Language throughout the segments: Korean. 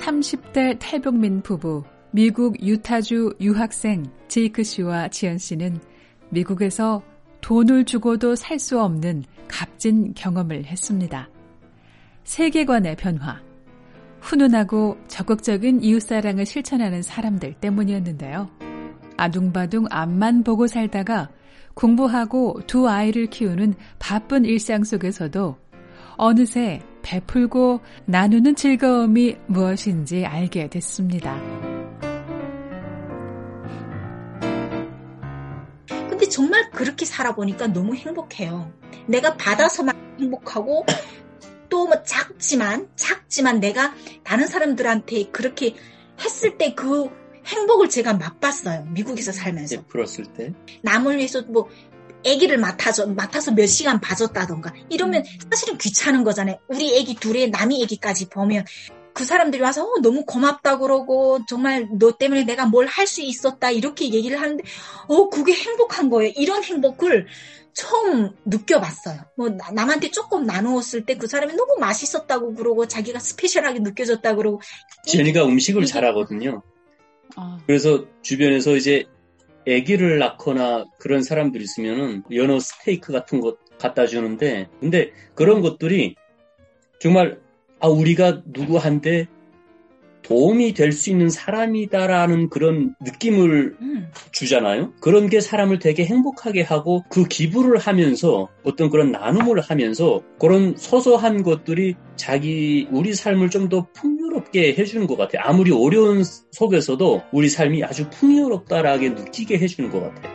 30대 탈북민 부부, 미국 유타주 유학생 제이크 씨와 지연 씨는 미국에서 돈을 주고도 살 수 없는 값진 경험을 했습니다. 세계관의 변화, 훈훈하고 적극적인 이웃사랑을 실천하는 사람들 때문이었는데요. 아둥바둥 앞만 보고 살다가 공부하고 두 아이를 키우는 바쁜 일상 속에서도 어느새 베풀고 나누는 즐거움이 무엇인지 알게 됐습니다. 근데 정말 그렇게 살아보니까 너무 행복해요. 내가 받아서만 행복하고 또 뭐 작지만 내가 다른 사람들한테 그렇게 했을 때 그 행복을 제가 맛봤어요. 미국에서 살면서. 베풀었을 때? 남을 위해서 뭐 아기를 맡아서 몇 시간 봐줬다던가 이러면 사실은 귀찮은 거잖아요. 우리 아기 둘에 남이 아기까지 보면 그 사람들이 와서 너무 고맙다 그러고 정말 너 때문에 내가 뭘 할 수 있었다 이렇게 얘기를 하는데 그게 행복한 거예요. 이런 행복을 처음 느껴봤어요. 뭐 남한테 조금 나누었을 때 그 사람이 너무 맛있었다고 그러고 자기가 스페셜하게 느껴졌다 그러고. 지연이가 음식을 잘하거든요. 그래서 주변에서 이제 아기를 낳거나 그런 사람들이 있으면은 연어 스테이크 같은 거 갖다 주는데, 근데 그런 것들이 정말 우리가 누구한테 도움이 될 수 있는 사람이다라는 그런 느낌을 주잖아요. 그런 게 사람을 되게 행복하게 하고 그 기부를 하면서 어떤 그런 나눔을 하면서 그런 소소한 것들이 우리 삶을 좀 더 풍요롭게 해주는 것 같아요. 아무리 어려운 속에서도 우리 삶이 아주 풍요롭다라게 느끼게 해주는 것 같아요.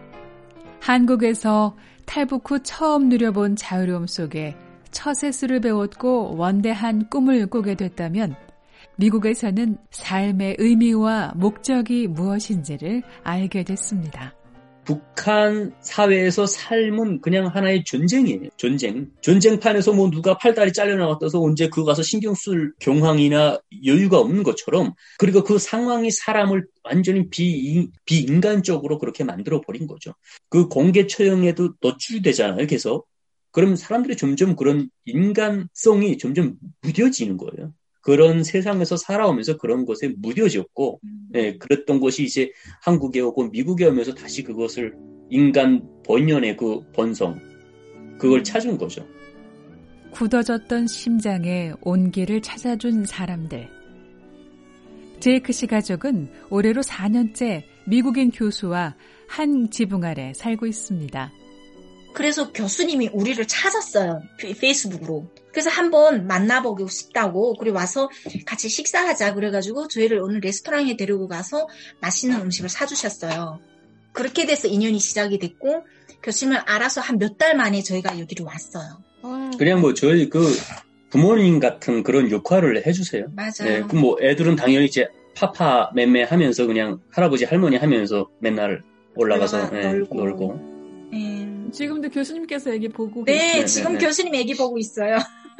한국에서 탈북 후 처음 누려본 자유로움 속에 처세술을 배웠고 원대한 꿈을 꾸게 됐다면 미국에서는 삶의 의미와 목적이 무엇인지를 알게 됐습니다. 북한 사회에서 삶은 그냥 하나의 전쟁이에요. 전쟁판에서 뭐 누가 팔다리 잘려나갔다서 언제 그거 가서 신경 쓸 경황이나 여유가 없는 것처럼, 그리고 그 상황이 사람을 완전히 비인간적으로 그렇게 만들어버린 거죠. 그 공개 처형에도 노출되잖아요, 계속. 그럼 사람들이 점점 그런 인간성이 점점 무뎌지는 거예요. 그런 세상에서 살아오면서 그런 것에 무뎌졌고, 그랬던 것이 이제 한국에 오고 미국에 오면서 다시 그것을 인간 본연의 그 본성, 그걸 찾은 거죠. 굳어졌던 심장에 온기를 찾아준 사람들. 제이크 씨 가족은 올해로 4년째 미국인 교수와 한 지붕 아래 살고 있습니다. 그래서 교수님이 우리를 찾았어요. 페이스북으로. 그래서 한번 만나보고 싶다고, 그리고 와서 같이 식사하자 그래가지고 저희를 오늘 레스토랑에 데리고 가서 맛있는 음식을 사주셨어요. 그렇게 돼서 인연이 시작이 됐고, 교수님을 알아서 한 몇 달 만에 저희가 여기로 왔어요. 그냥 뭐 저희 부모님 같은 그런 역할을 해주세요. 맞아요. 그 뭐 애들은 당연히 이제 파파 맴매 하면서 그냥 할아버지 할머니 하면서 맨날 올라가서 놀고. 지금도 교수님께서 애기 보고 계세요? 계세요? 지금 교수님 애기 보고 있어요.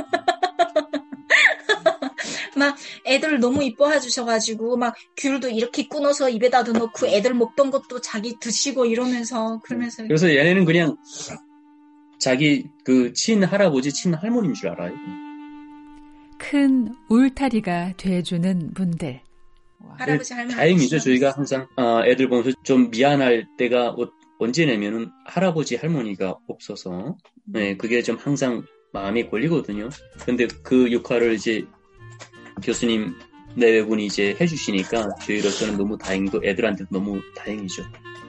막 애들 너무 이뻐해 주셔가지고 막 귤도 이렇게 끊어서 입에다도 넣고 애들 먹던 것도 자기 드시고 이러면서 그러면서. 그래서 얘네는 그냥 자기 그 친할아버지 친할머니인 줄 알아요. 큰 울타리가 돼주는 분들. 할아버지 할머니. 다행이죠. 저희가 항상 애들 보면서 좀 미안할 때가 언제냐면은 할아버지 할머니가 없어서, 그게 좀 항상 마음에 걸리거든요. 근데 그 역할을 이제 교수님 내외분이 이제 해주시니까 저희로서는 너무 다행이고 애들한테도 너무 다행이죠.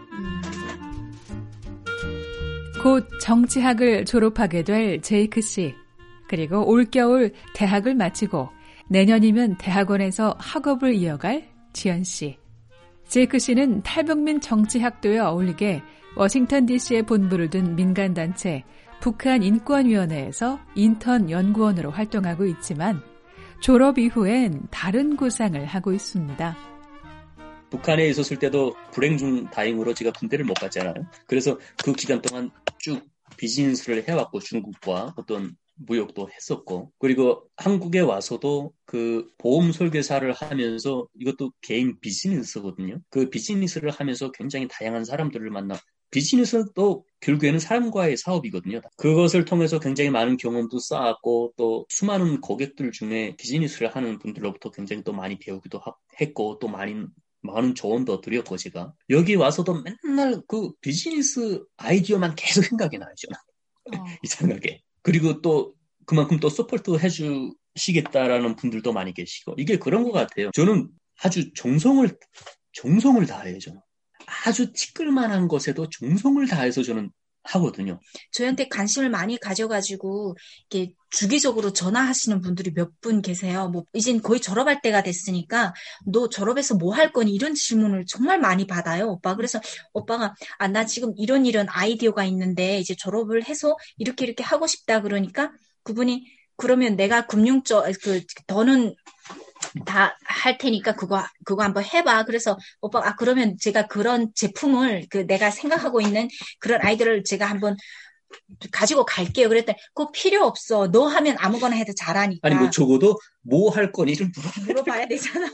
곧 정치학을 졸업하게 될 제이크 씨. 그리고 올겨울 대학을 마치고 내년이면 대학원에서 학업을 이어갈 지연 씨. 제이크 씨는 탈북민 정치학도에 어울리게 워싱턴 DC에 본부를 둔 민간단체 북한 인권위원회에서 인턴 연구원으로 활동하고 있지만 졸업 이후엔 다른 구상을 하고 있습니다. 북한에 있었을 때도 불행 중 다행으로 제가 군대를 못 갔잖아요. 그래서 그 기간 동안 쭉 비즈니스를 해왔고 중국과 어떤 무역도 했었고, 그리고 한국에 와서도 그 보험 설계사를 하면서 이것도 개인 비즈니스거든요. 그 비즈니스를 하면서 굉장히 다양한 사람들을 만나 비즈니스도 결국에는 사람과의 사업이거든요. 그것을 통해서 굉장히 많은 경험도 쌓았고 또 수많은 고객들 중에 비즈니스를 하는 분들로부터 굉장히 또 많이 배우기도 했고 또 많은 조언도 드렸고 제가 여기 와서도 맨날 그 비즈니스 아이디어만 계속 생각이 나요. 이상하게. 그리고 또 그만큼 또 서포트 해주시겠다라는 분들도 많이 계시고 이게 그런 것 같아요. 저는 아주 정성을 다해요. 저는. 아주 티끌만한 것에도 정성을 다해서 저는 하거든요. 저한테 관심을 많이 가져가지고 이렇게 주기적으로 전화하시는 분들이 몇 분 계세요. 뭐 이젠 거의 졸업할 때가 됐으니까 너 졸업해서 뭐 할 거니 이런 질문을 정말 많이 받아요, 오빠. 그래서 오빠가 나 지금 이런 아이디어가 있는데 이제 졸업을 해서 이렇게 하고 싶다 그러니까 그분이 그러면 내가 금융 쪽 더는 다 할 테니까 그거 한번 해봐. 그래서 오빠 그러면 제가 그런 제품을 내가 생각하고 있는 그런 아이디어를 제가 한번 가지고 갈게요. 그랬더니 그거 필요 없어. 너 하면 아무거나 해도 잘하니까. 아니 뭐 적어도 뭐 할 거니 좀 물어봐야 되잖아요.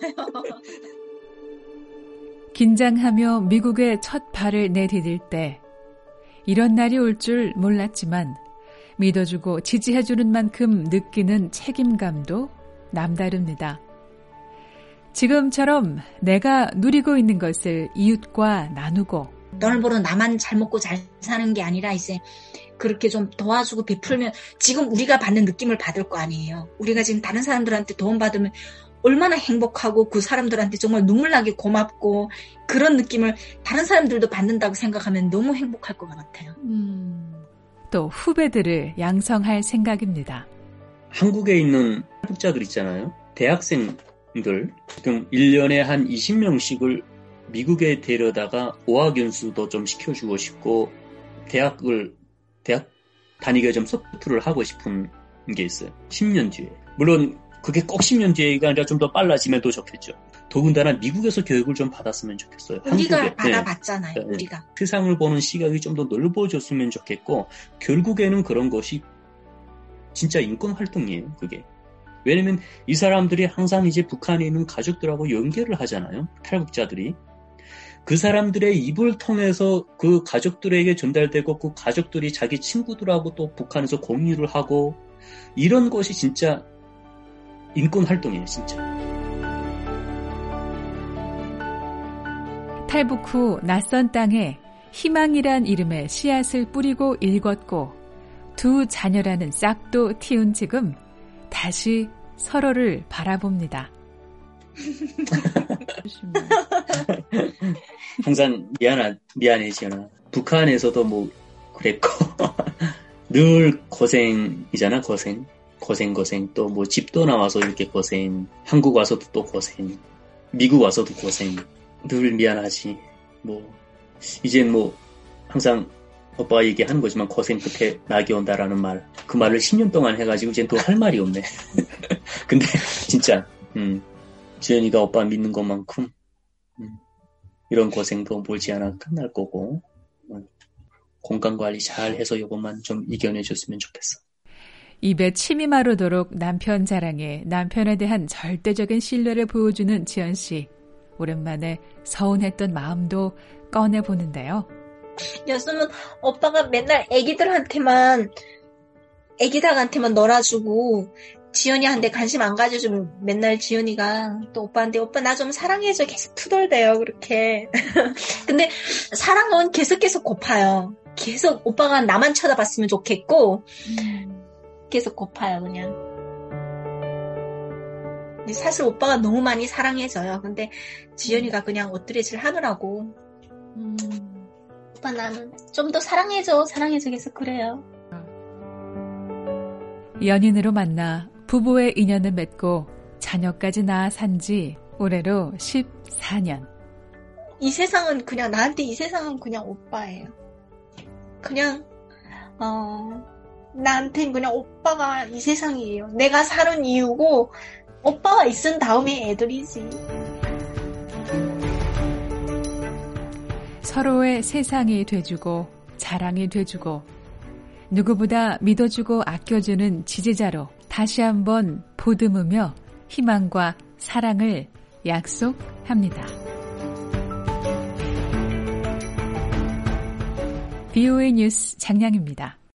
긴장하며 미국에 첫 발을 내디딜 때 이런 날이 올 줄 몰랐지만 믿어주고 지지해주는 만큼 느끼는 책임감도 남다릅니다. 지금처럼 내가 누리고 있는 것을 이웃과 나누고 너를 보러 나만 잘 먹고 잘 사는 게 아니라 이제 그렇게 좀 도와주고 베풀면 지금 우리가 받는 느낌을 받을 거 아니에요. 우리가 지금 다른 사람들한테 도움받으면 얼마나 행복하고 그 사람들한테 정말 눈물나게 고맙고 그런 느낌을 다른 사람들도 받는다고 생각하면 너무 행복할 것 같아요. 또 후배들을 양성할 생각입니다. 한국에 있는 학자들 있잖아요. 대학생들 지금 1년에 한 20명씩을 미국에 데려다가 어학연수도 좀 시켜주고 싶고 대학 다니게 좀 서포트를 하고 싶은 게 있어요. 10년 뒤에. 물론 그게 꼭 10년 뒤가 아니라 좀 더 빨라지면 더 좋겠죠. 더군다나 미국에서 교육을 좀 받았으면 좋겠어요. 우리가 한국에. 받아봤잖아요. 네. 우리가. 세상을 보는 시각이 좀 더 넓어졌으면 좋겠고 결국에는 그런 것이 진짜 인권 활동이에요. 그게. 왜냐면 이 사람들이 항상 이제 북한에 있는 가족들하고 연결을 하잖아요. 탈북자들이. 그 사람들의 입을 통해서 그 가족들에게 전달되고 그 가족들이 자기 친구들하고 또 북한에서 공유를 하고 이런 것이 진짜 인권 활동이에요. 진짜. 탈북 후 낯선 땅에 희망이란 이름의 씨앗을 뿌리고 일궜고 두 자녀라는 싹도 틔운 지금 다시 서로를 바라봅니다. 항상 미안해 지연아. 북한에서도 뭐 그랬고 늘 고생이잖아. 고생 또 뭐 집도 나와서 이렇게 고생, 한국 와서도 또 고생, 미국 와서도 고생. 늘 미안하지. 뭐 이젠 뭐 항상 오빠가 얘기하는 거지만 고생 끝에 낙이 온다라는 말. 그 말을 10년 동안 해가지고 이젠 또 할 말이 없네. 근데 진짜 지연이가 오빠 믿는 것만큼 이런 고생도 멀지않아 끝날 거고 건강관리 잘 해서 이것만 좀 이겨내줬으면 좋겠어. 입에 침이 마르도록 남편 자랑에 남편에 대한 절대적인 신뢰를 보여주는 지연 씨. 오랜만에 서운했던 마음도 꺼내보는데요. 였으면 오빠가 맨날 애기들한테만 놀아주고 지연이한테 관심 안 가져주면 맨날 지연이가 또 오빠한테 오빠 나 좀 사랑해줘 계속 투덜대요. 그렇게. 근데 사랑은 계속 고파요. 계속 오빠가 나만 쳐다봤으면 좋겠고 계속 고파요 그냥. 근데 사실 오빠가 너무 많이 사랑해줘요. 근데 지연이가 그냥 엎드려질 하느라고 오빠 나는 좀 더 사랑해줘 계속 그래요. 연인으로 만나 부부의 인연을 맺고 자녀까지 낳아 산지 올해로 14년. 이 세상은 그냥 나한테 이 세상은 그냥 오빠예요. 그냥 나한텐 그냥 오빠가 이 세상이에요. 내가 사는 이유고 오빠가 있은 다음에 애들이지. 서로의 세상이 돼주고 자랑이 돼주고 누구보다 믿어주고 아껴주는 지지자로 다시 한번 보듬으며 희망과 사랑을 약속합니다. BOA 뉴스 장량입니다.